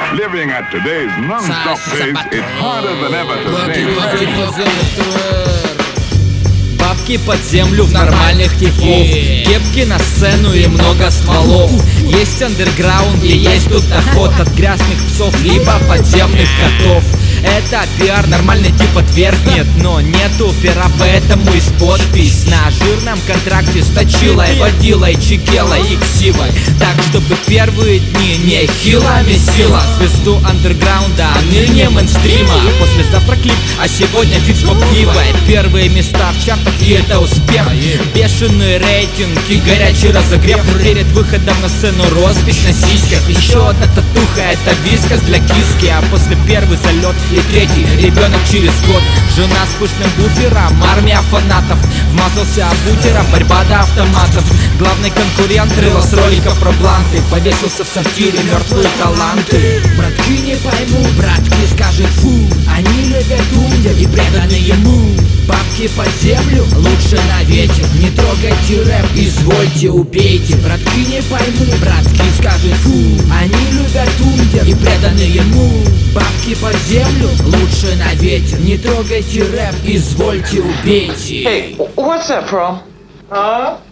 Living at today's non-stop pace, it's harder than ever to stay fresh. Бабки под землю в нормальных типов, кепки на сцену и много стволов. Есть андерграунд и есть тут доход от грязных псов либо подземных котов. Это пиар, нормальный тип отвергнет, но нету пера, поэтому из подпись на жирном контракте с точилой, водилой, чекелой и ксивой. Так, чтобы первые дни не хила месила звезду андерграунда, а ныне мейнстрима. Послезавтра клип, а сегодня фит с поп-дивой. Первые места в чартах, и это успех. Бешеный рейтинг и горячий разогрев. Перед выходом на сцену роспись на сиськах. Еще одна татуха, это вискас для киски. А после первый залет и третий ребенок через год. Жена с пышным буфером, армия фанатов. Вмазался бутера, борьба до автоматов. Главный конкурент рыло с роликов про бланты. Повесился в сортире мертвые таланты. Братки не пойму, братки скажут фу. Они любят умдер и преданы ему. Бабки под землю, лучше на ветер. Не трогайте рэп, извольте, убейте. Братки не пойму, братки скажут фу. Они любят умдер и преданы ему. Бабки под землю, лучше на ветер. Не трогайте рэп, извольте, убейте. Hey, what's that from? Huh?